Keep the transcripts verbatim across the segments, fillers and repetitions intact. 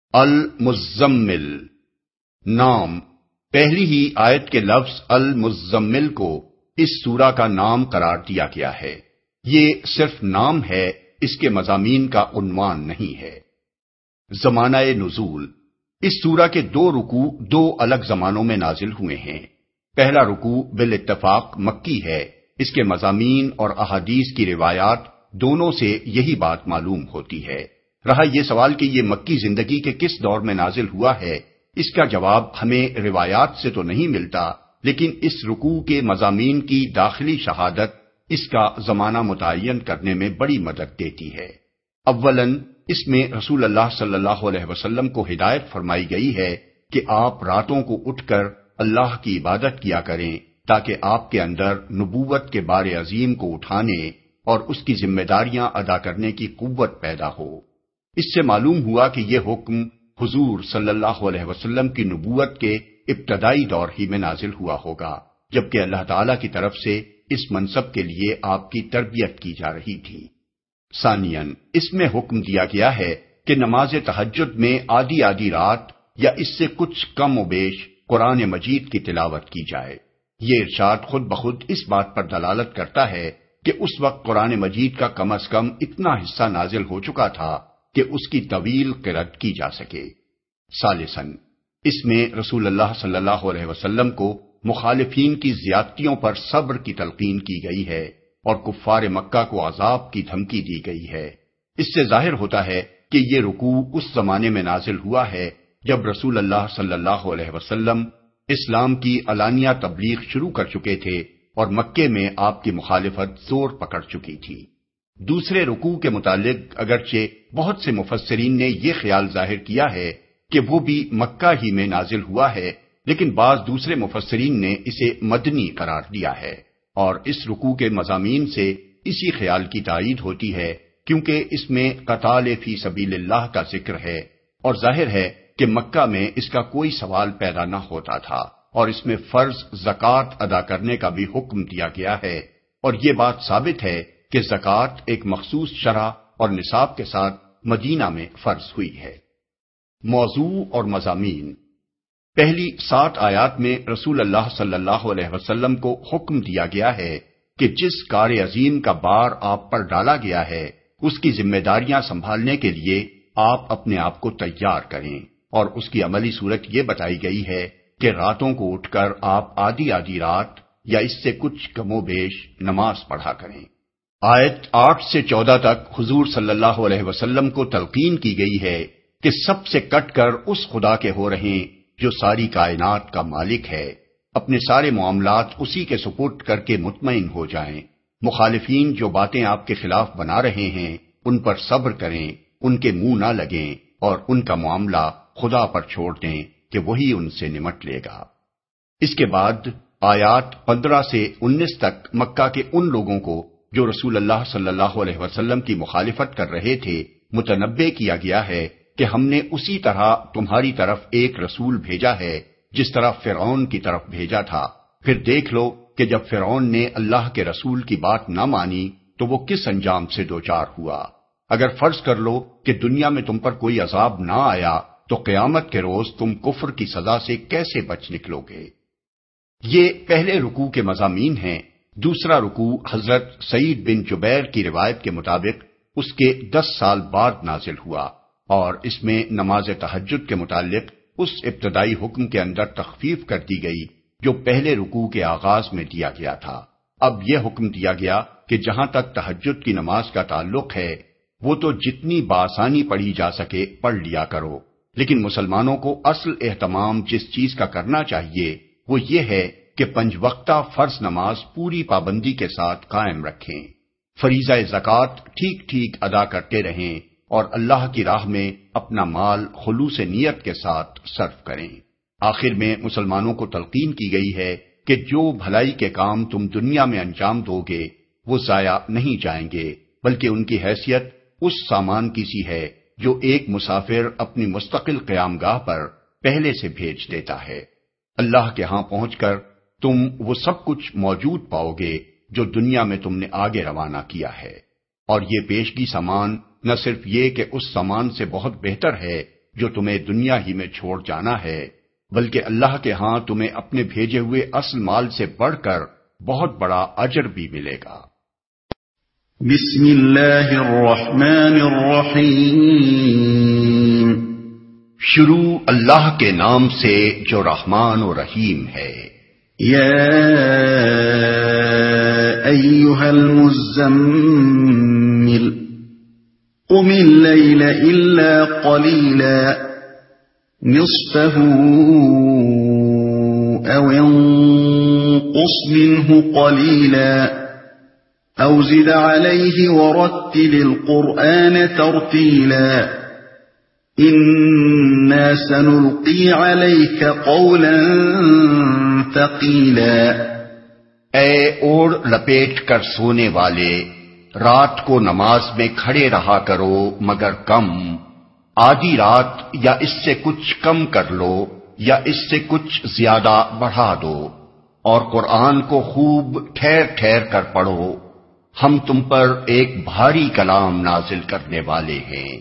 المزمل نام، پہلی ہی آیت کے لفظ المزمل کو اس سورہ کا نام قرار دیا گیا ہے۔ یہ صرف نام ہے، اس کے مضامین کا عنوان نہیں ہے۔ زمانہ نزول، اس سورہ کے دو رکوع دو الگ زمانوں میں نازل ہوئے ہیں۔ پہلا رکوع بالاتفاق مکی ہے، اس کے مضامین اور احادیث کی روایات دونوں سے یہی بات معلوم ہوتی ہے۔ رہا یہ سوال کہ یہ مکی زندگی کے کس دور میں نازل ہوا ہے، اس کا جواب ہمیں روایات سے تو نہیں ملتا، لیکن اس رکوع کے مضامین کی داخلی شہادت اس کا زمانہ متعین کرنے میں بڑی مدد دیتی ہے۔ اولاً اس میں رسول اللہ صلی اللہ علیہ وسلم کو ہدایت فرمائی گئی ہے کہ آپ راتوں کو اٹھ کر اللہ کی عبادت کیا کریں تاکہ آپ کے اندر نبوت کے بار عظیم کو اٹھانے اور اس کی ذمہ داریاں ادا کرنے کی قوت پیدا ہو۔ اس سے معلوم ہوا کہ یہ حکم حضور صلی اللہ علیہ وسلم کی نبوت کے ابتدائی دور ہی میں نازل ہوا ہوگا، جبکہ اللہ تعالی کی طرف سے اس منصب کے لیے آپ کی تربیت کی جا رہی تھی۔ ثانیاً اس میں حکم دیا گیا ہے کہ نماز تہجد میں آدھی آدھی رات یا اس سے کچھ کم و بیش قرآن مجید کی تلاوت کی جائے۔ یہ ارشاد خود بخود اس بات پر دلالت کرتا ہے کہ اس وقت قرآن مجید کا کم از کم اتنا حصہ نازل ہو چکا تھا کہ اس کی طویل قرأت کی جا سکے۔ ثالثاً اس میں رسول اللہ صلی اللہ علیہ وسلم کو مخالفین کی زیادتیوں پر صبر کی تلقین کی گئی ہے اور کفار مکہ کو عذاب کی دھمکی دی گئی ہے۔ اس سے ظاہر ہوتا ہے کہ یہ رکوع اس زمانے میں نازل ہوا ہے جب رسول اللہ صلی اللہ علیہ وسلم اسلام کی علانیہ تبلیغ شروع کر چکے تھے اور مکے میں آپ کی مخالفت زور پکڑ چکی تھی۔ دوسرے رکوع کے متعلق اگرچہ بہت سے مفسرین نے یہ خیال ظاہر کیا ہے کہ وہ بھی مکہ ہی میں نازل ہوا ہے، لیکن بعض دوسرے مفسرین نے اسے مدنی قرار دیا ہے، اور اس رکوع کے مضامین سے اسی خیال کی تائید ہوتی ہے کیونکہ اس میں قتال فی سبیل اللہ کا ذکر ہے، اور ظاہر ہے کہ مکہ میں اس کا کوئی سوال پیدا نہ ہوتا تھا، اور اس میں فرض زکوٰۃ ادا کرنے کا بھی حکم دیا گیا ہے، اور یہ بات ثابت ہے کہ زکوٰۃ ایک مخصوص شرح اور نصاب کے ساتھ مدینہ میں فرض ہوئی ہے۔ موضوع اور مضامین، پہلی سات آیات میں رسول اللہ صلی اللہ علیہ وسلم کو حکم دیا گیا ہے کہ جس کار عظیم کا بار آپ پر ڈالا گیا ہے اس کی ذمہ داریاں سنبھالنے کے لیے آپ اپنے آپ کو تیار کریں، اور اس کی عملی صورت یہ بتائی گئی ہے کہ راتوں کو اٹھ کر آپ آدھی آدھی رات یا اس سے کچھ کم و بیش نماز پڑھا کریں۔ آیت آٹھ سے چودہ تک حضور صلی اللہ علیہ وسلم کو تلقین کی گئی ہے کہ سب سے کٹ کر اس خدا کے ہو رہیں جو ساری کائنات کا مالک ہے، اپنے سارے معاملات اسی کے سپرد کر کے مطمئن ہو جائیں۔ مخالفین جو باتیں آپ کے خلاف بنا رہے ہیں ان پر صبر کریں، ان کے منہ نہ لگیں اور ان کا معاملہ خدا پر چھوڑ دیں کہ وہی ان سے نمٹ لے گا۔ اس کے بعد آیات پندرہ سے انیس تک مکہ کے ان لوگوں کو جو رسول اللہ صلی اللہ علیہ وسلم کی مخالفت کر رہے تھے متنبہ کیا گیا ہے کہ ہم نے اسی طرح تمہاری طرف ایک رسول بھیجا ہے جس طرح فرعون کی طرف بھیجا تھا، پھر دیکھ لو کہ جب فرعون نے اللہ کے رسول کی بات نہ مانی تو وہ کس انجام سے دوچار ہوا۔ اگر فرض کر لو کہ دنیا میں تم پر کوئی عذاب نہ آیا تو قیامت کے روز تم کفر کی سزا سے کیسے بچ نکلو گے؟ یہ پہلے رکوع کے مضامین ہیں۔ دوسرا رکوع حضرت سعید بن جبیر کی روایت کے مطابق اس کے دس سال بعد نازل ہوا، اور اس میں نماز تہجد کے متعلق اس ابتدائی حکم کے اندر تخفیف کر دی گئی جو پہلے رکوع کے آغاز میں دیا گیا تھا۔ اب یہ حکم دیا گیا کہ جہاں تک تہجد کی نماز کا تعلق ہے وہ تو جتنی بآسانی پڑھی جا سکے پڑھ لیا کرو، لیکن مسلمانوں کو اصل اہتمام جس چیز کا کرنا چاہیے وہ یہ ہے کہ پنج وقتہ فرض نماز پوری پابندی کے ساتھ قائم رکھیں، فریضہ زکوٰۃ ٹھیک ٹھیک ادا کرتے رہیں اور اللہ کی راہ میں اپنا مال خلوص نیت کے ساتھ صرف کریں۔ آخر میں مسلمانوں کو تلقین کی گئی ہے کہ جو بھلائی کے کام تم دنیا میں انجام دو گے وہ ضائع نہیں جائیں گے، بلکہ ان کی حیثیت اس سامان کی سی ہے جو ایک مسافر اپنی مستقل قیام گاہ پر پہلے سے بھیج دیتا ہے۔ اللہ کے ہاں پہنچ کر تم وہ سب کچھ موجود پاؤ گے جو دنیا میں تم نے آگے روانہ کیا ہے، اور یہ پیشگی سامان نہ صرف یہ کہ اس سامان سے بہت بہتر ہے جو تمہیں دنیا ہی میں چھوڑ جانا ہے، بلکہ اللہ کے ہاں تمہیں اپنے بھیجے ہوئے اصل مال سے بڑھ کر بہت بڑا اجر بھی ملے گا۔ بسم اللہ الرحمن الرحیم، شروع اللہ کے نام سے جو رحمان و رحیم ہے۔ یا ایھا المزمل قم اللیل الا قلیلا نصفه او انقص منه قلیلا او زد علیہ ورتل القرآن ترتیلا انا سنلقی علیک قولا ثقیلا۔ اے اوڑھ لپیٹ کر سونے والے، رات کو نماز میں کھڑے رہا کرو مگر کم، آدھی رات یا اس سے کچھ کم کر لو یا اس سے کچھ زیادہ بڑھا دو، اور قرآن کو خوب ٹھہر ٹھہر کر پڑھو، ہم تم پر ایک بھاری کلام نازل کرنے والے ہیں۔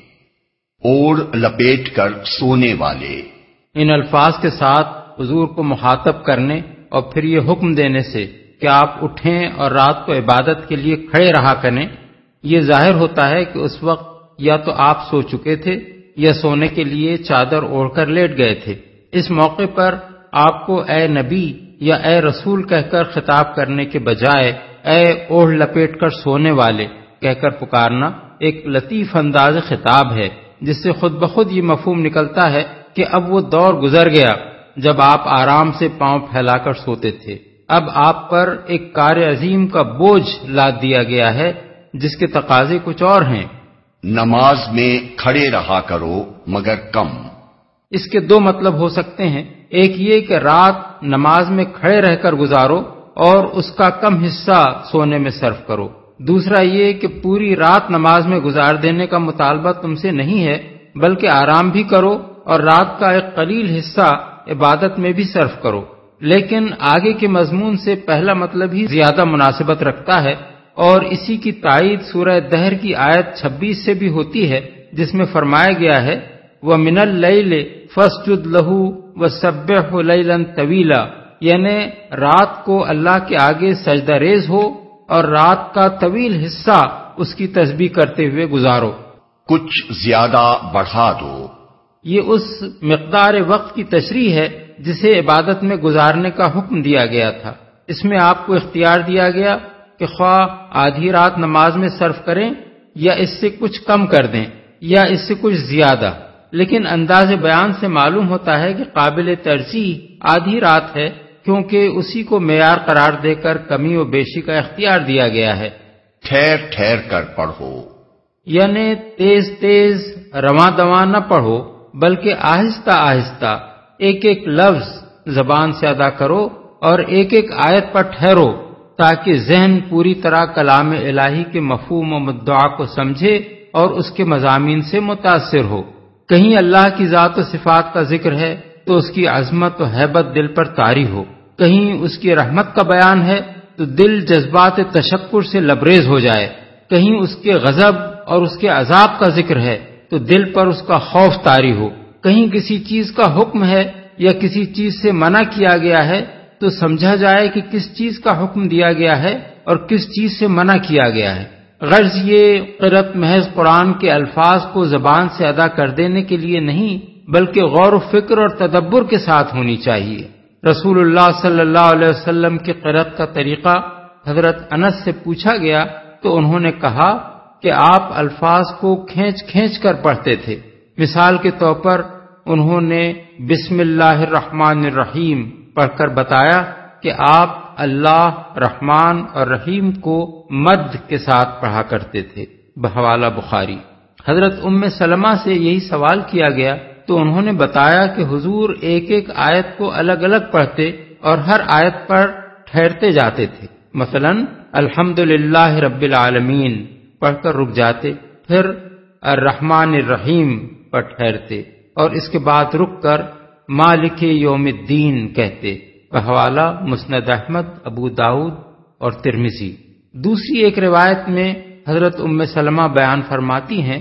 اوڑھ لپیٹ کر سونے والے، ان الفاظ کے ساتھ حضور کو مخاطب کرنے اور پھر یہ حکم دینے سے کہ آپ اٹھیں اور رات کو عبادت کے لیے کھڑے رہا کریں، یہ ظاہر ہوتا ہے کہ اس وقت یا تو آپ سو چکے تھے یا سونے کے لیے چادر اوڑھ کر لیٹ گئے تھے۔ اس موقع پر آپ کو اے نبی یا اے رسول کہہ کر خطاب کرنے کے بجائے اے اوڑھ لپیٹ کر سونے والے کہہ کر پکارنا ایک لطیف انداز خطاب ہے، جس سے خود بخود یہ مفہوم نکلتا ہے کہ اب وہ دور گزر گیا جب آپ آرام سے پاؤں پھیلا کر سوتے تھے۔ اب آپ پر ایک کار عظیم کا بوجھ لاد دیا گیا ہے جس کے تقاضے کچھ اور ہیں۔ نماز میں کھڑے رہا کرو مگر کم۔ اس کے دو مطلب ہو سکتے ہیں، ایک یہ کہ رات نماز میں کھڑے رہ کر گزارو اور اس کا کم حصہ سونے میں صرف کرو، دوسرا یہ کہ پوری رات نماز میں گزار دینے کا مطالبہ تم سے نہیں ہے بلکہ آرام بھی کرو اور رات کا ایک قلیل حصہ عبادت میں بھی صرف کرو۔ لیکن آگے کے مضمون سے پہلا مطلب ہی زیادہ مناسبت رکھتا ہے، اور اسی کی تائید سورہ دہر کی آیت چھبیس سے بھی ہوتی ہے جس میں فرمایا گیا ہے وَمِنَ اللَّيْلِ فَاسْجُدْ لَهُ وَسَبِّحْهُ لَيْلًا طَوِيلًا، یعنی رات کو اللہ کے آگے سجدہ ریز ہو اور رات کا طویل حصہ اس کی تسبیح کرتے ہوئے گزارو۔ کچھ زیادہ بڑھا دو، یہ اس مقدار وقت کی تشریح ہے جسے عبادت میں گزارنے کا حکم دیا گیا تھا۔ اس میں آپ کو اختیار دیا گیا کہ خواہ آدھی رات نماز میں صرف کریں یا اس سے کچھ کم کر دیں یا اس سے کچھ زیادہ، لیکن انداز بیان سے معلوم ہوتا ہے کہ قابل ترجیح آدھی رات ہے، کیونکہ اسی کو معیار قرار دے کر کمی و بیشی کا اختیار دیا گیا ہے۔ ٹھہر ٹھہر کر پڑھو، یعنی تیز تیز رواں دواں نہ پڑھو بلکہ آہستہ آہستہ ایک ایک لفظ زبان سے ادا کرو اور ایک ایک آیت پر ٹھہرو تاکہ ذہن پوری طرح کلام الہی کے مفہوم و مدعا کو سمجھے اور اس کے مضامین سے متاثر ہو۔ کہیں اللہ کی ذات و صفات کا ذکر ہے تو اس کی عظمت و ہیبت دل پر طاری ہو، کہیں اس کی رحمت کا بیان ہے تو دل جذبات تشکر سے لبریز ہو جائے، کہیں اس کے غضب اور اس کے عذاب کا ذکر ہے تو دل پر اس کا خوف طاری ہو، کہیں کسی چیز کا حکم ہے یا کسی چیز سے منع کیا گیا ہے تو سمجھا جائے کہ کس چیز کا حکم دیا گیا ہے اور کس چیز سے منع کیا گیا ہے۔ غرض یہ قرأت محض قرآن کے الفاظ کو زبان سے ادا کر دینے کے لیے نہیں بلکہ غور و فکر اور تدبر کے ساتھ ہونی چاہیے۔ رسول اللہ صلی اللہ علیہ وسلم کی قرأت کا طریقہ حضرت انس سے پوچھا گیا تو انہوں نے کہا کہ آپ الفاظ کو کھینچ کھینچ کر پڑھتے تھے۔ مثال کے طور پر انہوں نے بسم اللہ الرحمن الرحیم پڑھ کر بتایا کہ آپ اللہ رحمان اور رحیم کو مد کے ساتھ پڑھا کرتے تھے، بحوالہ بخاری۔ حضرت ام سلمہ سے یہی سوال کیا گیا تو انہوں نے بتایا کہ حضور ایک ایک آیت کو الگ الگ پڑھتے اور ہر آیت پر ٹھہرتے جاتے تھے۔ مثلا الحمدللہ رب العالمین پڑھ کر رک جاتے، پھر الرحمن الرحیم پر ٹھہرتے اور اس کے بعد رک کر مالک یوم الدین کہتے، بحوالہ مسند احمد، ابو داؤد اور ترمذی۔ دوسری ایک روایت میں حضرت ام سلمہ بیان فرماتی ہیں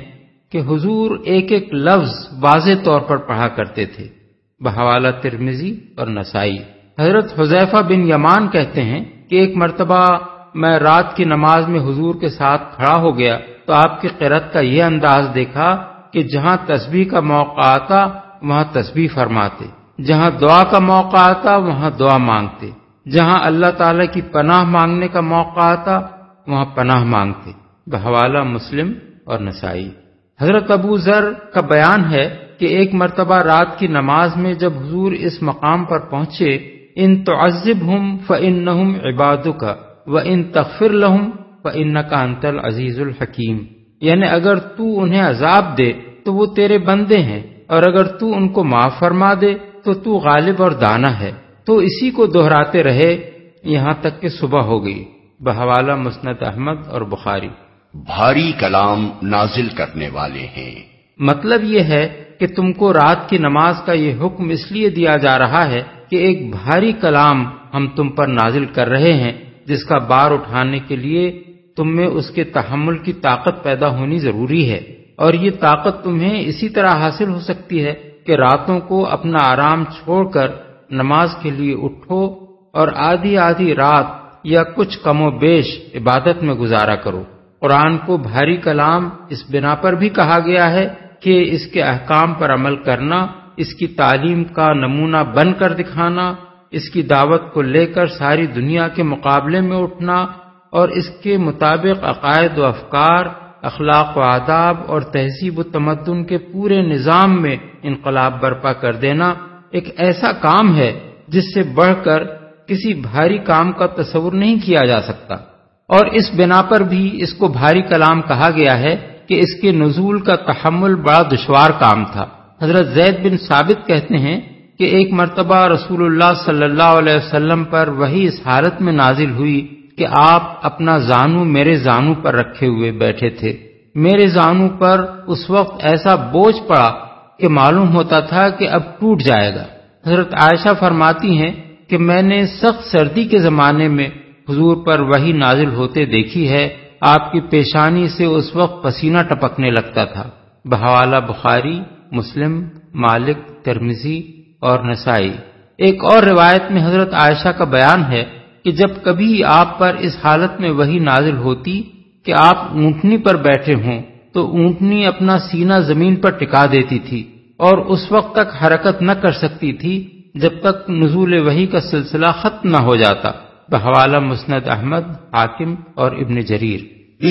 کہ حضور ایک ایک لفظ واضح طور پر پڑھا کرتے تھے۔ بحوالہ ترمذی اور نسائی۔ حضرت حذیفہ بن یمان کہتے ہیں کہ ایک مرتبہ میں رات کی نماز میں حضور کے ساتھ کھڑا ہو گیا تو آپ کی قرأت کا یہ انداز دیکھا کہ جہاں تسبیح کا موقع آتا وہاں تسبیح فرماتے، جہاں دعا کا موقع آتا وہاں دعا مانگتے، جہاں اللہ تعالی کی پناہ مانگنے کا موقع آتا وہاں پناہ مانگتے۔ بحوالہ مسلم اور نسائی۔ حضرت ابو ذر کا بیان ہے کہ ایک مرتبہ رات کی نماز میں جب حضور اس مقام پر پہنچے، ان تعذبہم فإنہم عبادک وإن تغفر لہم فإنک انت العزیز الحکیم، یعنی اگر تو انہیں عذاب دے تو وہ تیرے بندے ہیں، اور اگر تو ان کو معاف فرما دے تو تو غالب اور دانا ہے۔ تو اسی کو دہراتے رہے یہاں تک کہ صبح ہو گئی۔ بحوالہ مسند احمد اور بخاری۔ بھاری کلام نازل کرنے والے ہیں۔ مطلب یہ ہے کہ تم کو رات کی نماز کا یہ حکم اس لیے دیا جا رہا ہے کہ ایک بھاری کلام ہم تم پر نازل کر رہے ہیں جس کا بار اٹھانے کے لیے تم میں اس کے تحمل کی طاقت پیدا ہونی ضروری ہے، اور یہ طاقت تمہیں اسی طرح حاصل ہو سکتی ہے کہ راتوں کو اپنا آرام چھوڑ کر نماز کے لیے اٹھو اور آدھی آدھی رات یا کچھ کم و بیش عبادت میں گزارا کرو۔ قرآن کو بھاری کلام اس بنا پر بھی کہا گیا ہے کہ اس کے احکام پر عمل کرنا، اس کی تعلیم کا نمونہ بن کر دکھانا، اس کی دعوت کو لے کر ساری دنیا کے مقابلے میں اٹھنا اور اس کے مطابق عقائد و افکار، اخلاق و آداب اور تہذیب و تمدن کے پورے نظام میں انقلاب برپا کر دینا ایک ایسا کام ہے جس سے بڑھ کر کسی بھاری کام کا تصور نہیں کیا جا سکتا، اور اس بنا پر بھی اس کو بھاری کلام کہا گیا ہے کہ اس کے نزول کا تحمل بڑا دشوار کام تھا۔ حضرت زید بن ثابت کہتے ہیں کہ ایک مرتبہ رسول اللہ صلی اللہ علیہ وسلم پر وحی اس حالت میں نازل ہوئی کہ آپ اپنا زانو میرے زانو پر رکھے ہوئے بیٹھے تھے۔ میرے زانو پر اس وقت ایسا بوجھ پڑا کہ معلوم ہوتا تھا کہ اب ٹوٹ جائے گا۔ حضرت عائشہ فرماتی ہیں کہ میں نے سخت سردی کے زمانے میں حضور پر وحی نازل ہوتے دیکھی ہے، آپ کی پیشانی سے اس وقت پسینہ ٹپکنے لگتا تھا۔ بحوالہ بخاری، مسلم، مالک، ترمذی اور نسائی۔ ایک اور روایت میں حضرت عائشہ کا بیان ہے کہ جب کبھی آپ پر اس حالت میں وحی نازل ہوتی کہ آپ اونٹنی پر بیٹھے ہوں تو اونٹنی اپنا سینہ زمین پر ٹکا دیتی تھی اور اس وقت تک حرکت نہ کر سکتی تھی جب تک نزول وحی کا سلسلہ ختم نہ ہو جاتا۔ بحوالہ مسند احمد، حاکم اور ابن جریر۔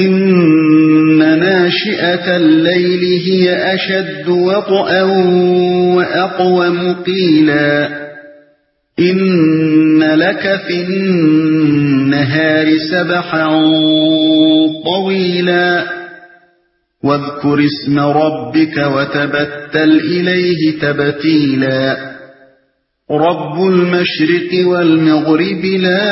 إن ناشئة الليل هي أشد وطئا وأقوم قيلا إن لك في النهار سبحا طويلا واذكر اسم ربك وتبتل إليه تبتيلا رب المشرق والمغرب لا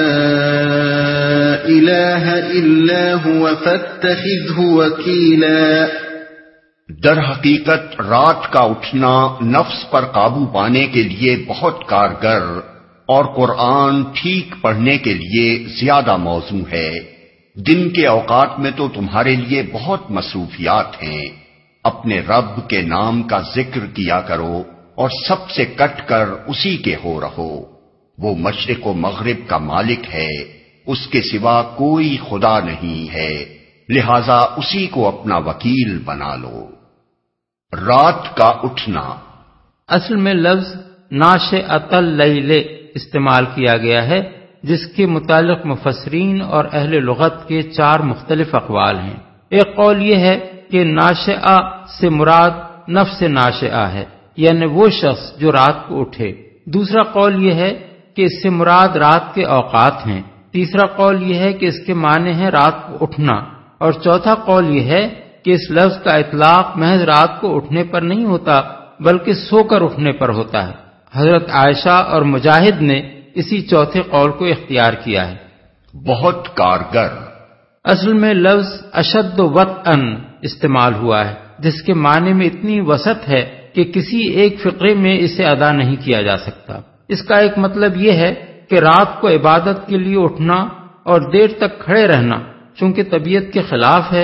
الہ الا هو فاتخذہ وکیلا۔ در حقیقت رات کا اٹھنا نفس پر قابو پانے کے لیے بہت کارگر اور قرآن ٹھیک پڑھنے کے لیے زیادہ موزوں ہے۔ دن کے اوقات میں تو تمہارے لیے بہت مصروفیات ہیں، اپنے رب کے نام کا ذکر کیا کرو اور سب سے کٹ کر اسی کے ہو رہو۔ وہ مشرق و مغرب کا مالک ہے، اس کے سوا کوئی خدا نہیں ہے، لہذا اسی کو اپنا وکیل بنا لو۔ رات کا اٹھنا اصل میں لفظ ناشئۃ اللیل استعمال کیا گیا ہے، جس کے متعلق مفسرین اور اہل لغت کے چار مختلف اقوال ہیں۔ ایک قول یہ ہے کہ ناشئہ سے مراد نفس ناشئہ ہے، یعنی وہ شخص جو رات کو اٹھے۔ دوسرا قول یہ ہے کہ اس سے مراد رات کے اوقات ہیں۔ تیسرا قول یہ ہے کہ اس کے معنی ہے رات کو اٹھنا، اور چوتھا قول یہ ہے کہ اس لفظ کا اطلاق محض رات کو اٹھنے پر نہیں ہوتا بلکہ سو کر اٹھنے پر ہوتا ہے۔ حضرت عائشہ اور مجاہد نے اسی چوتھے قول کو اختیار کیا ہے۔ بہت کارگر اصل میں لفظ اشد وطئن استعمال ہوا ہے، جس کے معنی میں اتنی وسعت ہے کہ کسی ایک فقرے میں اسے ادا نہیں کیا جا سکتا۔ اس کا ایک مطلب یہ ہے کہ رات کو عبادت کے لیے اٹھنا اور دیر تک کھڑے رہنا چونکہ طبیعت کے خلاف ہے،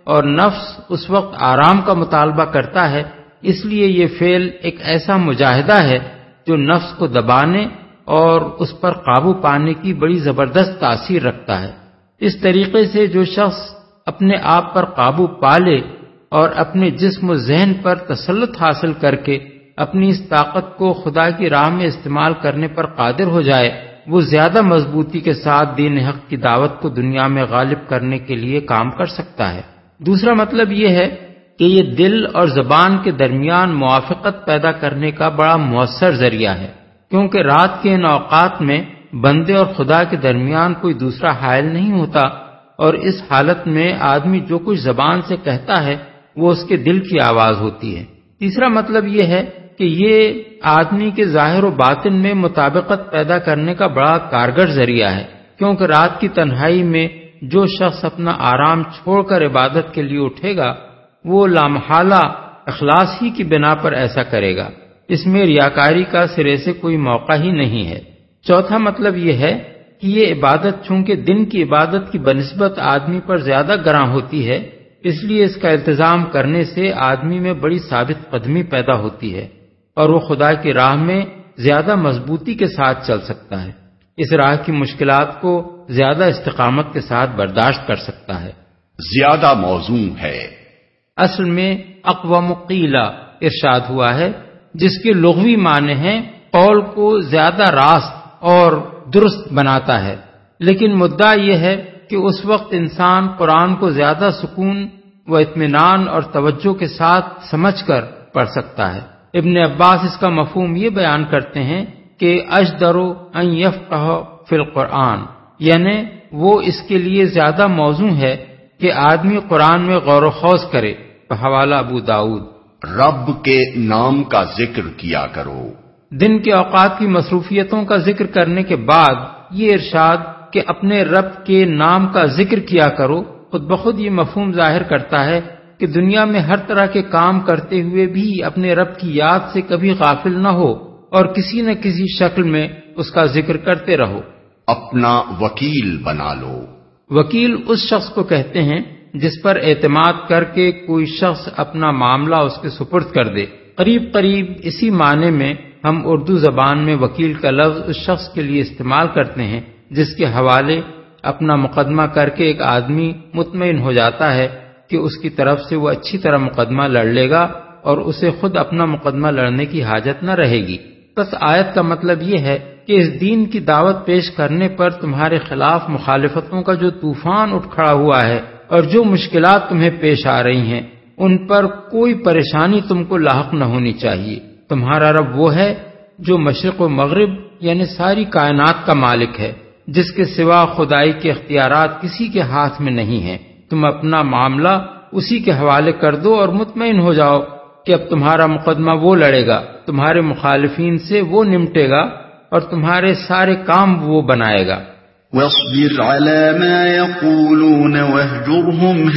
اور نفس اس وقت آرام کا مطالبہ کرتا ہے، اس لیے یہ فعل ایک ایسا مجاہدہ ہے جو نفس کو دبانے اور اس پر قابو پانے کی بڑی زبردست تاثیر رکھتا ہے۔ اس طریقے سے جو شخص اپنے آپ پر قابو پا لے اور اپنے جسم و ذہن پر تسلط حاصل کر کے اپنی اس طاقت کو خدا کی راہ میں استعمال کرنے پر قادر ہو جائے، وہ زیادہ مضبوطی کے ساتھ دین حق کی دعوت کو دنیا میں غالب کرنے کے لیے کام کر سکتا ہے۔ دوسرا مطلب یہ ہے کہ یہ دل اور زبان کے درمیان موافقت پیدا کرنے کا بڑا مؤثر ذریعہ ہے، کیونکہ رات کے ان اوقات میں بندے اور خدا کے درمیان کوئی دوسرا حائل نہیں ہوتا، اور اس حالت میں آدمی جو کچھ زبان سے کہتا ہے وہ اس کے دل کی آواز ہوتی ہے۔ تیسرا مطلب یہ ہے کہ یہ آدمی کے ظاہر و باطن میں مطابقت پیدا کرنے کا بڑا کارگر ذریعہ ہے، کیونکہ رات کی تنہائی میں جو شخص اپنا آرام چھوڑ کر عبادت کے لیے اٹھے گا وہ لامحالہ اخلاص ہی کی بنا پر ایسا کرے گا، اس میں ریاکاری کا سرے سے کوئی موقع ہی نہیں ہے۔ چوتھا مطلب یہ ہے کہ یہ عبادت چونکہ دن کی عبادت کی بنسبت آدمی پر زیادہ گراں ہوتی ہے، اس لیے اس کا التزام کرنے سے آدمی میں بڑی ثابت قدمی پیدا ہوتی ہے اور وہ خدا کی راہ میں زیادہ مضبوطی کے ساتھ چل سکتا ہے، اس راہ کی مشکلات کو زیادہ استقامت کے ساتھ برداشت کر سکتا ہے۔ زیادہ موزوں ہے، اصل میں اقوم قیلہ ارشاد ہوا ہے، جس کے لغوی معنی ہیں قول کو زیادہ راست اور درست بناتا ہے، لیکن مدعا یہ ہے کہ اس وقت انسان قرآن کو زیادہ سکون و اطمینان اور توجہ کے ساتھ سمجھ کر پڑھ سکتا ہے۔ ابن عباس اس کا مفہوم یہ بیان کرتے ہیں کہ اجدر ان یفقہ فی القرآن، یعنی وہ اس کے لیے زیادہ موزوں ہے کہ آدمی قرآن میں غور و خوض کرے۔ حوالہ ابو داؤد۔ رب کے نام کا ذکر کیا کرو۔ دن کے اوقات کی مصروفیتوں کا ذکر کرنے کے بعد یہ ارشاد کہ اپنے رب کے نام کا ذکر کیا کرو خود بخود یہ مفہوم ظاہر کرتا ہے کہ دنیا میں ہر طرح کے کام کرتے ہوئے بھی اپنے رب کی یاد سے کبھی غافل نہ ہو اور کسی نہ کسی شکل میں اس کا ذکر کرتے رہو۔ اپنا وکیل بنا لو۔ وکیل اس شخص کو کہتے ہیں جس پر اعتماد کر کے کوئی شخص اپنا معاملہ اس کے سپرد کر دے۔ قریب قریب اسی معنی میں ہم اردو زبان میں وکیل کا لفظ اس شخص کے لیے استعمال کرتے ہیں جس کے حوالے اپنا مقدمہ کر کے ایک آدمی مطمئن ہو جاتا ہے کہ اس کی طرف سے وہ اچھی طرح مقدمہ لڑ لے گا اور اسے خود اپنا مقدمہ لڑنے کی حاجت نہ رہے گی۔ بس آیت کا مطلب یہ ہے کہ اس دین کی دعوت پیش کرنے پر تمہارے خلاف مخالفتوں کا جو طوفان اٹھ کھڑا ہوا ہے اور جو مشکلات تمہیں پیش آ رہی ہیں ان پر کوئی پریشانی تم کو لاحق نہ ہونی چاہیے۔ تمہارا رب وہ ہے جو مشرق و مغرب یعنی ساری کائنات کا مالک ہے، جس کے سوا خدائی کے اختیارات کسی کے ہاتھ میں نہیں ہیں۔ تم اپنا معاملہ اسی کے حوالے کر دو اور مطمئن ہو جاؤ کہ اب تمہارا مقدمہ وہ لڑے گا، تمہارے مخالفین سے وہ نمٹے گا اور تمہارے سارے کام وہ بنائے گا۔ وَاصْبِرْ عَلَى مَا يَقُولُونَ وَاهْجُرْهُمْ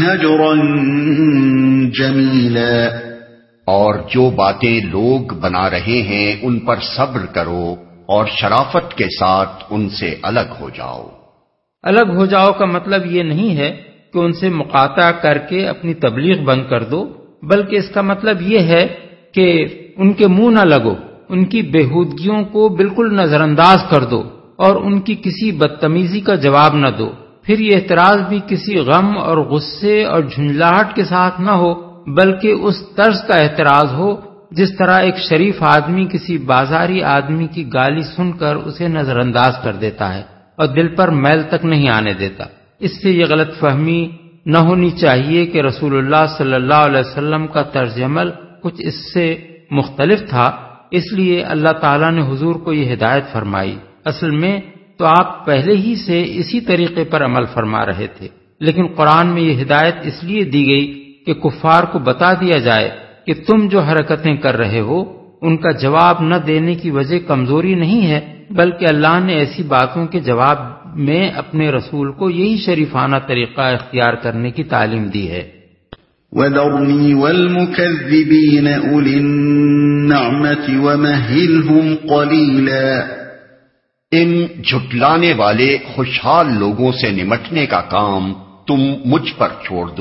هَجْرًا جَمِيلًا، اور جو باتیں لوگ بنا رہے ہیں ان پر صبر کرو اور شرافت کے ساتھ ان سے الگ ہو جاؤ۔ الگ ہو جاؤ کا مطلب یہ نہیں ہے کہ ان سے مقاطعہ کر کے اپنی تبلیغ بند کر دو، بلکہ اس کا مطلب یہ ہے کہ ان کے منہ نہ لگو، ان کی بےہودگیوں کو بالکل نظر انداز کر دو اور ان کی کسی بدتمیزی کا جواب نہ دو۔ پھر یہ اعتراض بھی کسی غم اور غصے اور جھنجھلاہٹ کے ساتھ نہ ہو، بلکہ اس طرز کا اعتراض ہو جس طرح ایک شریف آدمی کسی بازاری آدمی کی گالی سن کر اسے نظر انداز کر دیتا ہے اور دل پر میل تک نہیں آنے دیتا۔ اس سے یہ غلط فہمی نہ ہونی چاہیے کہ رسول اللہ صلی اللہ علیہ وسلم کا طرز عمل کچھ اس سے مختلف تھا، اس لیے اللہ تعالیٰ نے حضور کو یہ ہدایت فرمائی۔ اصل میں تو آپ پہلے ہی سے اسی طریقے پر عمل فرما رہے تھے، لیکن قرآن میں یہ ہدایت اس لیے دی گئی کہ کفار کو بتا دیا جائے کہ تم جو حرکتیں کر رہے ہو ان کا جواب نہ دینے کی وجہ کمزوری نہیں ہے، بلکہ اللہ نے ایسی باتوں کے جواب میں اپنے رسول کو یہی شریفانہ طریقہ اختیار کرنے کی تعلیم دی ہے۔ وَذَرْنِي وَالْمُكَذِّبِينَ أُولِي النَّعْمَةِ وَمَهِّلْهُمْ قَلِيلًا، ان جھٹلانے والے خوشحال لوگوں سے نمٹنے کا کام تم مجھ پر چھوڑ دو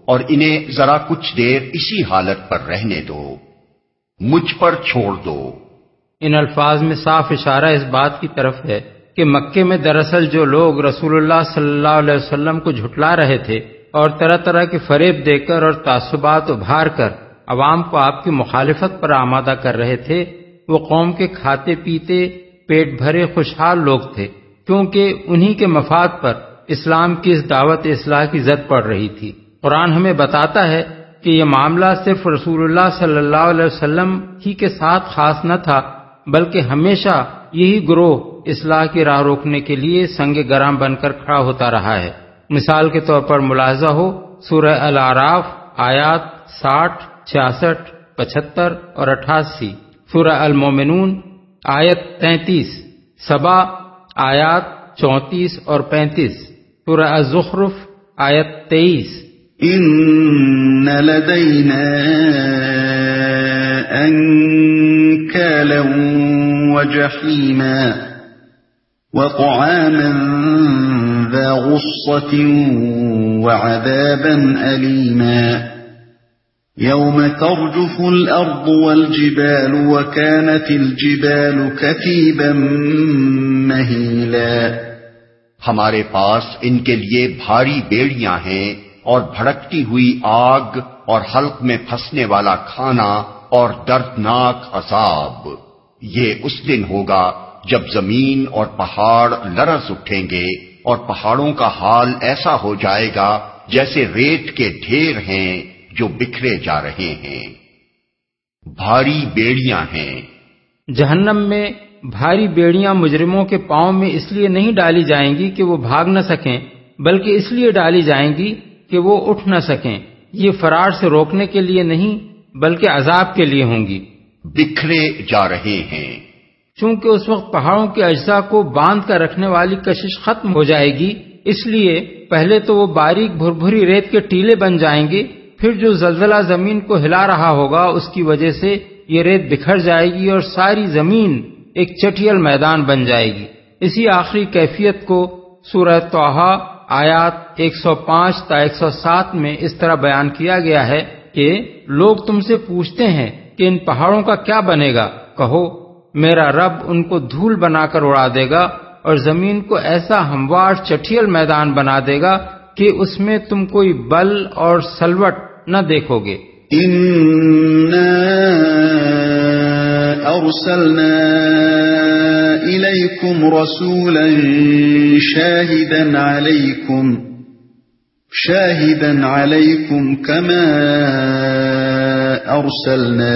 اور انہیں ذرا کچھ دیر اسی حالت پر رہنے دو، مجھ پر چھوڑ دو۔ ان الفاظ میں صاف اشارہ اس بات کی طرف ہے کہ مکے میں دراصل جو لوگ رسول اللہ صلی اللہ علیہ وسلم کو جھٹلا رہے تھے اور طرح طرح کے فریب دے کر اور تعصبات ابھار کر عوام کو آپ کی مخالفت پر آمادہ کر رہے تھے، وہ قوم کے کھاتے پیتے پیٹ بھرے خوشحال لوگ تھے، کیونکہ انہی کے مفاد پر اسلام کی اس دعوت اصلاح کی زد پڑ رہی تھی۔ قرآن ہمیں بتاتا ہے کہ یہ معاملہ صرف رسول اللہ صلی اللہ علیہ وسلم ہی کے ساتھ خاص نہ تھا، بلکہ ہمیشہ یہی گروہ اصلاح کی راہ روکنے کے لیے سنگ گرام بن کر کھڑا ہوتا رہا ہے۔ مثال کے طور پر ملاحظہ ہو سورہ الاعراف آیات ساٹھ، چھیاسٹھ، پچہتر اور اٹھاسی، سورہ المومنون آیت تینتیس، سبا آیات چونتیس اور پینتیس، سورہ الزخرف آیت تیئیس۔ ان لدینا انکالا وجحیما وطعاما ذا غصة وعذابا أليما يوم ترجف الأرض والجبال وكانت الجبال كثيبا مهيلا۔ ہمارے پاس ان کے لیے بھاری بیڑیاں ہیں اور بھڑکتی ہوئی آگ اور حلق میں پھنسنے والا کھانا اور دردناک عذاب۔ یہ اس دن ہوگا جب زمین اور پہاڑ لرز اٹھیں گے اور پہاڑوں کا حال ایسا ہو جائے گا جیسے ریت کے ڈھیر ہیں جو بکھرے جا رہے ہیں۔ بھاری بیڑیاں ہیں۔ جہنم میں بھاری بیڑیاں مجرموں کے پاؤں میں اس لیے نہیں ڈالی جائیں گی کہ وہ بھاگ نہ سکیں، بلکہ اس لیے ڈالی جائیں گی کہ وہ اٹھ نہ سکیں۔ یہ فرار سے روکنے کے لیے نہیں بلکہ عذاب کے لیے ہوں گی۔ بکھرے جا رہے ہیں۔ چونکہ اس وقت پہاڑوں کے اجزاء کو باندھ کر رکھنے والی کشش ختم ہو جائے گی، اس لیے پہلے تو وہ باریک بھربھری ریت کے ٹیلے بن جائیں گے، پھر جو زلزلہ زمین کو ہلا رہا ہوگا اس کی وجہ سے یہ ریت بکھر جائے گی اور ساری زمین ایک چٹیل میدان بن جائے گی۔ اسی آخری کیفیت کو سورہ طٰہٰ آیات ایک سو پانچ تا ایک سو سات میں اس طرح بیان کیا گیا ہے کہ لوگ تم سے پوچھتے ہیں کہ ان پہاڑوں کا کیا بنے گا، کہو میرا رب ان کو دھول بنا کر اڑا دے گا اور زمین کو ایسا ہموار چٹیل میدان بنا دے گا کہ اس میں تم کوئی بل اور سلوٹ نہ دیکھو گے۔ اِنَّا أَرْسَلْنَا إِلَيْكُمْ رَسُولًا شَاهِدًا عَلَيْكُمْ شَاهِدًا عَلَيْكُمْ كَمَا أَرْسَلْنَا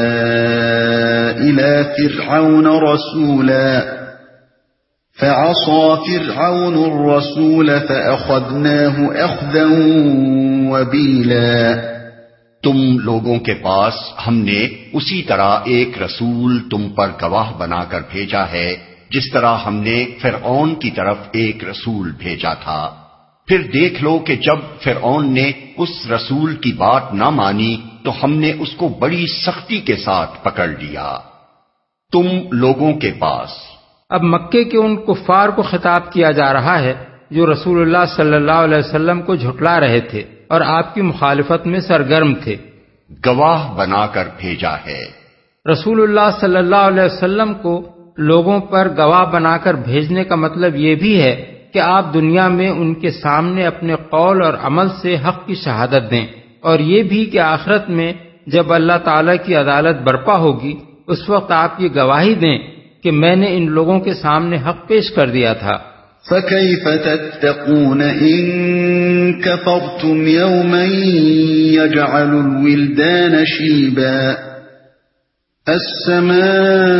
إِلَى فِرْعَوْنَ رَسُولًا فَعَصَى فِرْعَوْنُ الرَّسُولَ فَأَخَذْنَاهُ أَخْذًا وَبِيلًا۔ تم لوگوں کے پاس ہم نے اسی طرح ایک رسول تم پر گواہ بنا کر بھیجا ہے جس طرح ہم نے فرعون کی طرف ایک رسول بھیجا تھا۔ پھر دیکھ لو کہ جب فرعون نے اس رسول کی بات نہ مانی تو ہم نے اس کو بڑی سختی کے ساتھ پکڑ لیا۔ تم لوگوں کے پاس۔ اب مکے کے ان کفار کو خطاب کیا جا رہا ہے جو رسول اللہ صلی اللہ علیہ وسلم کو جھٹلا رہے تھے اور آپ کی مخالفت میں سرگرم تھے۔ گواہ بنا کر بھیجا ہے۔ رسول اللہ صلی اللہ علیہ وسلم کو لوگوں پر گواہ بنا کر بھیجنے کا مطلب یہ بھی ہے کہ آپ دنیا میں ان کے سامنے اپنے قول اور عمل سے حق کی شہادت دیں، اور یہ بھی کہ آخرت میں جب اللہ تعالی کی عدالت برپا ہوگی اس وقت آپ یہ گواہی دیں کہ میں نے ان لوگوں کے سامنے حق پیش کر دیا تھا۔ فَكَيْفَ تَتَّقُونَ إِن كَفَرْتُمْ يَوْمًا يَجْعَلُ الْوِلْدَانَ شِيبًا السَّمَاءُ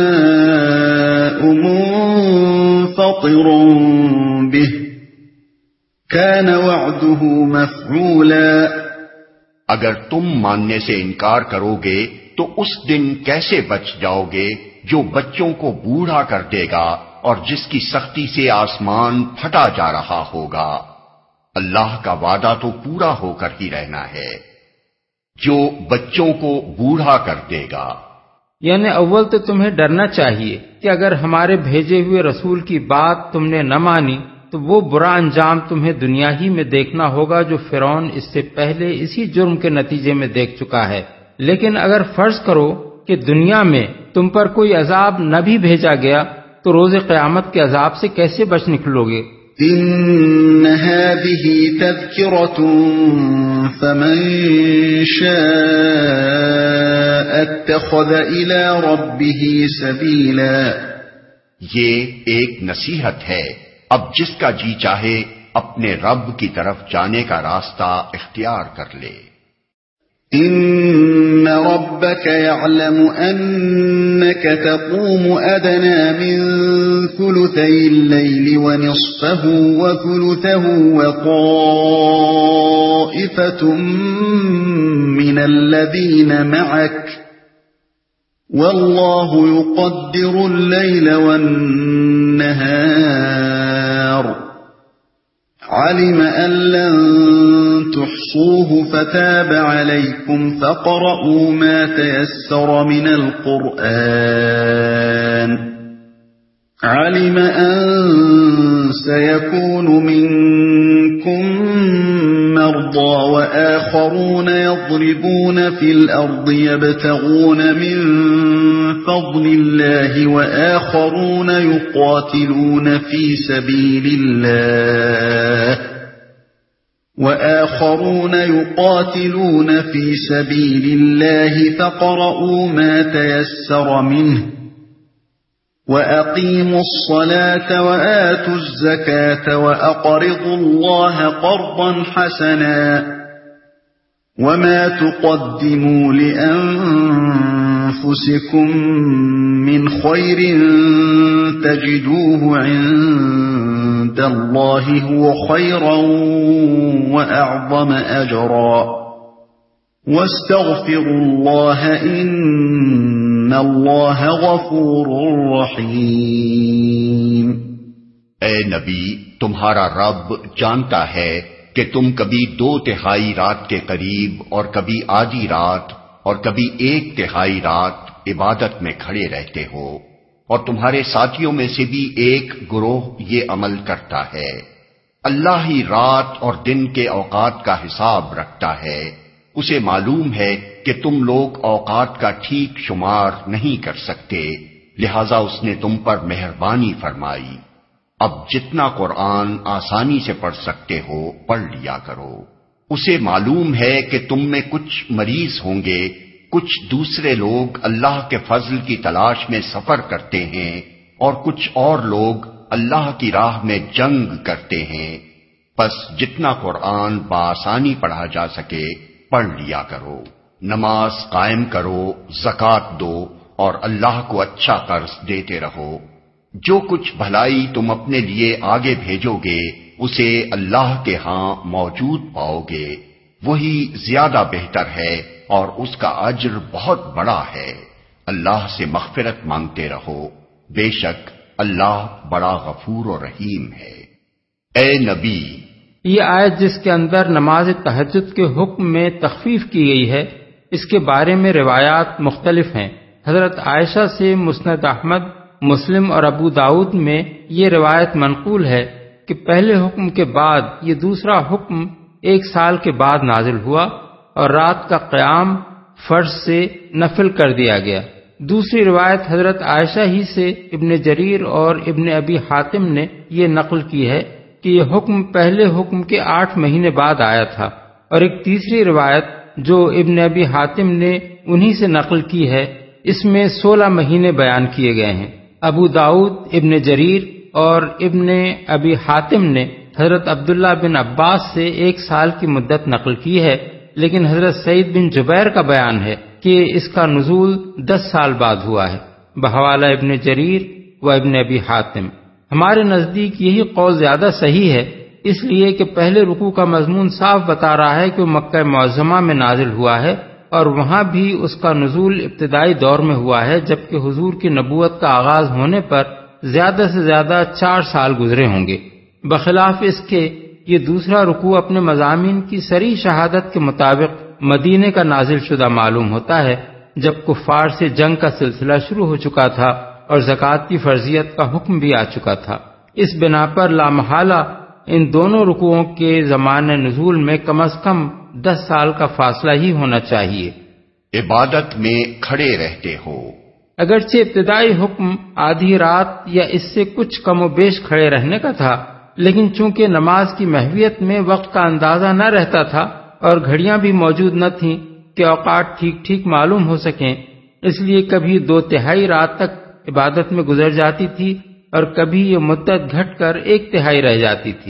مُنفَطِرٌ بِهِ كَانَ وَعْدُهُ مَفْعُولًا۔ اگر تم ماننے سے انکار کرو گے تو اس دن کیسے بچ جاؤ گے جو بچوں کو بوڑھا کر دے گا اور جس کی سختی سے آسمان پھٹا جا رہا ہوگا۔ اللہ کا وعدہ تو پورا ہو کر ہی رہنا ہے، جو بچوں کو بوڑھا کر دے گا۔ یعنی اول تو تمہیں ڈرنا چاہیے کہ اگر ہمارے بھیجے ہوئے رسول کی بات تم نے نہ مانی تو وہ برا انجام تمہیں دنیا ہی میں دیکھنا ہوگا جو فرعون اس سے پہلے اسی جرم کے نتیجے میں دیکھ چکا ہے۔ لیکن اگر فرض کرو کہ دنیا میں تم پر کوئی عذاب نہ بھی بھیجا گیا تو روز قیامت کے عذاب سے کیسے بچ نکلو گے؟ ان هذه تذکرۃ فمن شاء اتخذ الى ربه سبیلا، یہ ایک نصیحت ہے، اب جس کا جی چاہے اپنے رب کی طرف جانے کا راستہ اختیار کر لے۔ ان ربك يعلم انك تقوم ادنى من ثلثي الليل ونصفه وثلثه وطائفة من الذين معك والله يقدر الليل والنهار علم أن لن تحصوه فتاب عليكم فاقرؤوا ما تيسر من القرآن علم أن سيكون منكم مرضى وآخرون يضربون في الأرض يبتغون من فضل الله وآخرون يقاتلون في سبيل الله وآخرون يقاتلون في سبيل الله فاقرؤوا ما تيسر منه وَأَقِيمُوا الصَّلَاةَ وَآتُوا الزَّكَاةَ وَأَقْرِضُوا اللَّهَ قَرْضًا حَسَنًا وَمَا تُقَدِّمُوا لِأَنفُسِكُم مِّنْ خَيْرٍ تَجِدُوهُ عِندَ اللَّهِ هُوَ خَيْرًا وَأَعْظَمَ أَجْرًا وَاسْتَغْفِرُوا اللَّهَ إِنَّ اللہ غفور رحیم۔ اے نبی، تمہارا رب جانتا ہے کہ تم کبھی دو تہائی رات کے قریب اور کبھی آدھی رات اور کبھی ایک تہائی رات عبادت میں کھڑے رہتے ہو، اور تمہارے ساتھیوں میں سے بھی ایک گروہ یہ عمل کرتا ہے۔ اللہ ہی رات اور دن کے اوقات کا حساب رکھتا ہے، اسے معلوم ہے کہ تم لوگ اوقات کا ٹھیک شمار نہیں کر سکتے، لہذا اس نے تم پر مہربانی فرمائی۔ اب جتنا قرآن آسانی سے پڑھ سکتے ہو پڑھ لیا کرو۔ اسے معلوم ہے کہ تم میں کچھ مریض ہوں گے، کچھ دوسرے لوگ اللہ کے فضل کی تلاش میں سفر کرتے ہیں، اور کچھ اور لوگ اللہ کی راہ میں جنگ کرتے ہیں، پس جتنا قرآن بآسانی پڑھا جا سکے پڑھ لیا کرو۔ نماز قائم کرو، زکوٰۃ دو، اور اللہ کو اچھا قرض دیتے رہو۔ جو کچھ بھلائی تم اپنے لیے آگے بھیجو گے اسے اللہ کے ہاں موجود پاؤ گے، وہی زیادہ بہتر ہے اور اس کا اجر بہت بڑا ہے۔ اللہ سے مغفرت مانگتے رہو، بے شک اللہ بڑا غفور و رحیم ہے۔ اے نبی، یہ آیت جس کے اندر نماز تہجد کے حکم میں تخفیف کی گئی ہے، اس کے بارے میں روایات مختلف ہیں۔ حضرت عائشہ سے مسند احمد، مسلم اور ابو داؤد میں یہ روایت منقول ہے کہ پہلے حکم کے بعد یہ دوسرا حکم ایک سال کے بعد نازل ہوا اور رات کا قیام فرض سے نفل کر دیا گیا۔ دوسری روایت حضرت عائشہ ہی سے ابن جریر اور ابن ابی حاتم نے یہ نقل کی ہے کہ یہ حکم پہلے حکم کے آٹھ مہینے بعد آیا تھا، اور ایک تیسری روایت جو ابن ابی حاتم نے انہی سے نقل کی ہے، اس میں سولہ مہینے بیان کیے گئے ہیں۔ ابو داؤد، ابن جریر اور ابن ابی حاتم نے حضرت عبداللہ بن عباس سے ایک سال کی مدت نقل کی ہے، لیکن حضرت سعید بن جبیر کا بیان ہے کہ اس کا نزول دس سال بعد ہوا ہے، بحوالہ ابن جریر و ابن ابی حاتم۔ ہمارے نزدیک یہی قول زیادہ صحیح ہے، اس لیے کہ پہلے رکوع کا مضمون صاف بتا رہا ہے کہ وہ مکہ معظمہ میں نازل ہوا ہے، اور وہاں بھی اس کا نزول ابتدائی دور میں ہوا ہے، جبکہ حضور کی نبوت کا آغاز ہونے پر زیادہ سے زیادہ چار سال گزرے ہوں گے۔ بخلاف اس کے یہ دوسرا رکوع اپنے مضامین کی صریح شہادت کے مطابق مدینے کا نازل شدہ معلوم ہوتا ہے، جب کفار سے جنگ کا سلسلہ شروع ہو چکا تھا اور زکوٰۃ کی فرضیت کا حکم بھی آ چکا تھا۔ اس بنا پر لامحالہ ان دونوں رکوعوں کے زمان نزول میں کم از کم دس سال کا فاصلہ ہی ہونا چاہیے۔ عبادت میں کھڑے رہتے ہو۔ اگرچہ ابتدائی حکم آدھی رات یا اس سے کچھ کم و بیش کھڑے رہنے کا تھا، لیکن چونکہ نماز کی محویت میں وقت کا اندازہ نہ رہتا تھا اور گھڑیاں بھی موجود نہ تھیں کہ اوقات ٹھیک ٹھیک معلوم ہو سکیں، اس لیے کبھی دو تہائی رات تک عبادت میں گزر جاتی تھی اور کبھی یہ مدت گھٹ کر ایک تہائی رہ جاتی تھی۔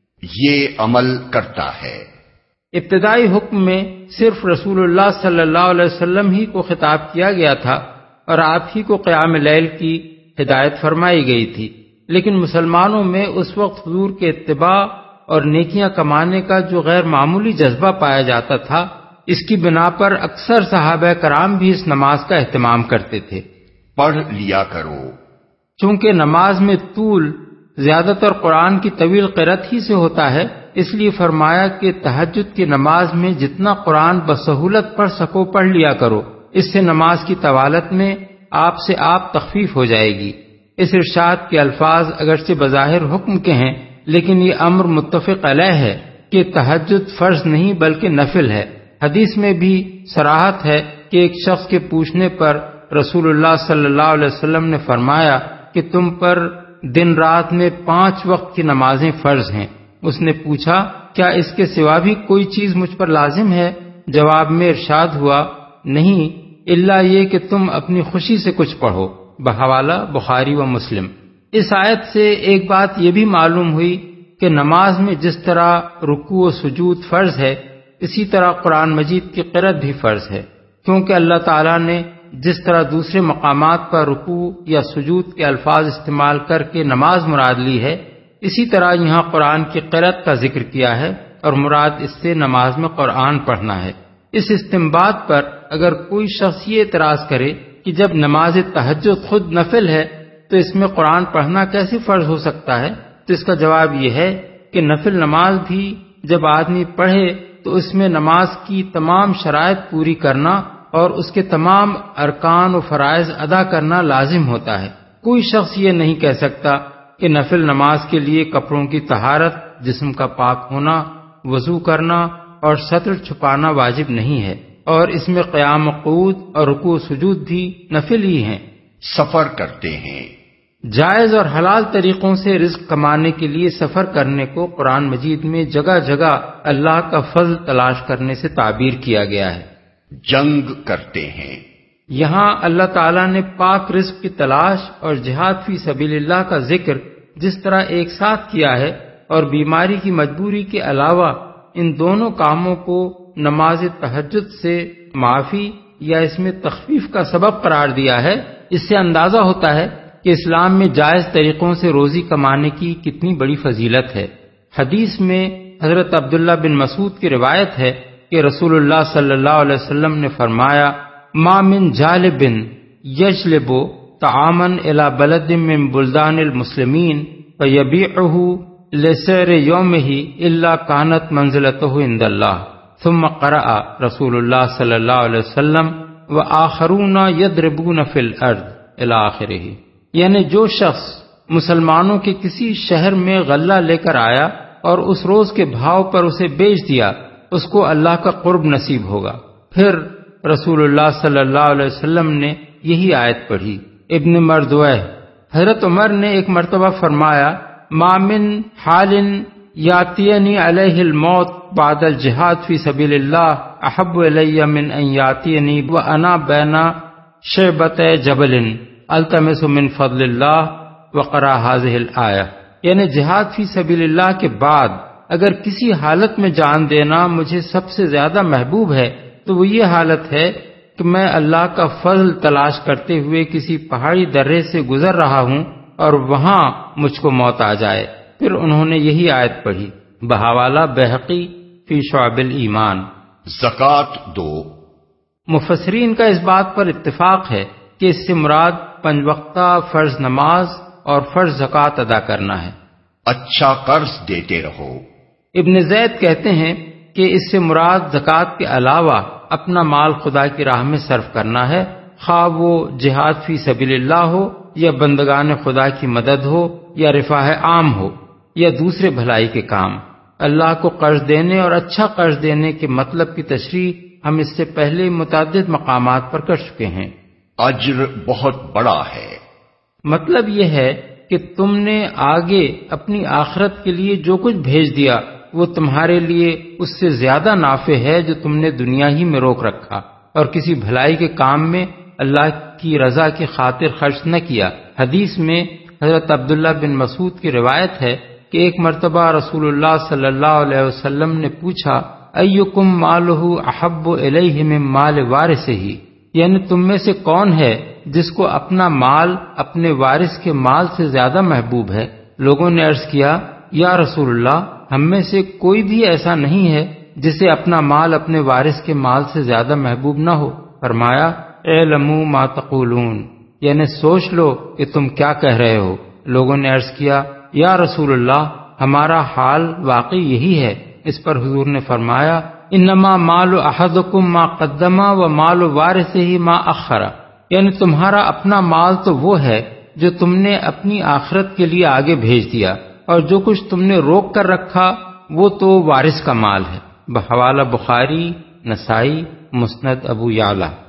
یہ عمل کرتا ہے۔ ابتدائی حکم میں صرف رسول اللہ صلی اللہ علیہ وسلم ہی کو خطاب کیا گیا تھا اور آپ ہی کو قیام لیل کی ہدایت فرمائی گئی تھی، لیکن مسلمانوں میں اس وقت حضور کے اتباع اور نیکیاں کمانے کا جو غیر معمولی جذبہ پایا جاتا تھا، اس کی بنا پر اکثر صحابہ کرام بھی اس نماز کا اہتمام کرتے تھے۔ پڑھ لیا کرو۔ چونکہ نماز میں طول زیادہ تر قرآن کی طویل قرأت ہی سے ہوتا ہے، اس لیے فرمایا کہ تہجد کی نماز میں جتنا قرآن بسہولت پڑھ سکو پڑھ لیا کرو، اس سے نماز کی طوالت میں آپ سے آپ تخفیف ہو جائے گی۔ اس ارشاد کے الفاظ اگرچہ بظاہر حکم کے ہیں، لیکن یہ امر متفق علیہ ہے کہ تہجد فرض نہیں بلکہ نفل ہے۔ حدیث میں بھی صراحت ہے کہ ایک شخص کے پوچھنے پر رسول اللہ صلی اللہ علیہ وسلم نے فرمایا کہ تم پر دن رات میں پانچ وقت کی نمازیں فرض ہیں۔ اس نے پوچھا کیا اس کے سوا بھی کوئی چیز مجھ پر لازم ہے؟ جواب میں ارشاد ہوا نہیں، الا یہ کہ تم اپنی خوشی سے کچھ پڑھو۔ بحوالہ بخاری و مسلم۔ اس آیت سے ایک بات یہ بھی معلوم ہوئی کہ نماز میں جس طرح رکوع و سجود فرض ہے، اسی طرح قرآن مجید کی قرأت بھی فرض ہے، کیونکہ اللہ تعالیٰ نے جس طرح دوسرے مقامات پر رکوع یا سجود کے الفاظ استعمال کر کے نماز مراد لی ہے، اسی طرح یہاں قرآن کی قرأت کا ذکر کیا ہے اور مراد اس سے نماز میں قرآن پڑھنا ہے۔ اس استنباط پر اگر کوئی شخص یہ اعتراض کرے کہ جب نماز تہجد خود نفل ہے تو اس میں قرآن پڑھنا کیسے فرض ہو سکتا ہے، تو اس کا جواب یہ ہے کہ نفل نماز بھی جب آدمی پڑھے تو اس میں نماز کی تمام شرائط پوری کرنا اور اس کے تمام ارکان و فرائض ادا کرنا لازم ہوتا ہے۔ کوئی شخص یہ نہیں کہہ سکتا کہ نفل نماز کے لیے کپڑوں کی طہارت، جسم کا پاک ہونا، وضو کرنا اور سطر چھپانا واجب نہیں ہے، اور اس میں قیام و قعود اور رکوع سجود بھی نفل ہی ہیں۔ سفر کرتے ہیں۔ جائز اور حلال طریقوں سے رزق کمانے کے لیے سفر کرنے کو قرآن مجید میں جگہ جگہ اللہ کا فضل تلاش کرنے سے تعبیر کیا گیا ہے۔ جنگ کرتے ہیں۔ یہاں اللہ تعالیٰ نے پاک رزق کی تلاش اور جہاد فی سبیل اللہ کا ذکر جس طرح ایک ساتھ کیا ہے اور بیماری کی مجبوری کے علاوہ ان دونوں کاموں کو نماز تہجد سے معافی یا اس میں تخفیف کا سبب قرار دیا ہے، اس سے اندازہ ہوتا ہے کہ اسلام میں جائز طریقوں سے روزی کمانے کی کتنی بڑی فضیلت ہے۔ حدیث میں حضرت عبداللہ بن مسعود کی روایت ہے کہ رسول اللہ صلی اللہ علیہ وسلم نے فرمایا ما من جالب یجلب طعاما الى بلد من بلدان المسلمین فیبیعہ لسیر یومہ الا کانت منزلتہ عند اللہ ثم قرأ رسول اللہ صلی اللہ علیہ وسلم وآخرون یضربون فی الارض الی آخرہ، یعنی جو شخص مسلمانوں کے کسی شہر میں غلہ لے کر آیا اور اس روز کے بھاؤ پر اسے بیچ دیا، اس کو اللہ کا قرب نصیب ہوگا۔ پھر رسول اللہ صلی اللہ علیہ وسلم نے یہی آیت پڑھی۔ ابن مردوہ حضرت عمر نے ایک مرتبہ فرمایا ما من حال یاتینی علیہ الموت بعد الجہاد فی سبیل اللہ احب الی من ان یاتینی وانا بین شعبۃ جبل التمس من فضل اللہ وقرأ هذه الآیہ، یعنی جہاد فی سبیل اللہ کے بعد اگر کسی حالت میں جان دینا مجھے سب سے زیادہ محبوب ہے تو وہ یہ حالت ہے کہ میں اللہ کا فضل تلاش کرتے ہوئے کسی پہاڑی درے سے گزر رہا ہوں اور وہاں مجھ کو موت آ جائے۔ پھر انہوں نے یہی آیت پڑھی۔ بحوالہ بہقی فی شعب الایمان۔ زکوٰۃ دو۔ مفسرین کا اس بات پر اتفاق ہے کہ اس سے مراد پنج وقتہ فرض نماز اور فرض زکوٰۃ ادا کرنا ہے۔ اچھا قرض دیتے رہو۔ ابن زید کہتے ہیں کہ اس سے مراد زکوٰۃ کے علاوہ اپنا مال خدا کی راہ میں صرف کرنا ہے، خواہ وہ جہاد فی سبیل اللہ ہو یا بندگان خدا کی مدد ہو یا رفاہ عام ہو یا دوسرے بھلائی کے کام۔ اللہ کو قرض دینے اور اچھا قرض دینے کے مطلب کی تشریح ہم اس سے پہلے متعدد مقامات پر کر چکے ہیں۔ اجر بہت بڑا ہے۔ مطلب یہ ہے کہ تم نے آگے اپنی آخرت کے لیے جو کچھ بھیج دیا وہ تمہارے لیے اس سے زیادہ نافع ہے جو تم نے دنیا ہی میں روک رکھا اور کسی بھلائی کے کام میں اللہ کی رضا کی خاطر خرچ نہ کیا۔ حدیث میں حضرت عبداللہ بن مسعود کی روایت ہے کہ ایک مرتبہ رسول اللہ صلی اللہ علیہ وسلم نے پوچھا ایکم مالہ احب الیہ من مال وارثہ، یعنی تم میں سے کون ہے جس کو اپنا مال اپنے وارث کے مال سے زیادہ محبوب ہے؟ لوگوں نے عرض کیا یا رسول اللہ، ہم میں سے کوئی بھی ایسا نہیں ہے جسے اپنا مال اپنے وارث کے مال سے زیادہ محبوب نہ ہو۔ فرمایا اعلموا ما تقولون، یعنی سوچ لو کہ تم کیا کہہ رہے ہو۔ لوگوں نے عرض کیا یا رسول اللہ، ہمارا حال واقعی یہی ہے۔ اس پر حضور نے فرمایا انما مال احدکم ما قدم و مال وارثہ ما اخر، یعنی تمہارا اپنا مال تو وہ ہے جو تم نے اپنی آخرت کے لیے آگے بھیج دیا، اور جو کچھ تم نے روک کر رکھا وہ تو وارث کا مال ہے۔ بحوالہ بخاری، نسائی، مسند ابو یعلا۔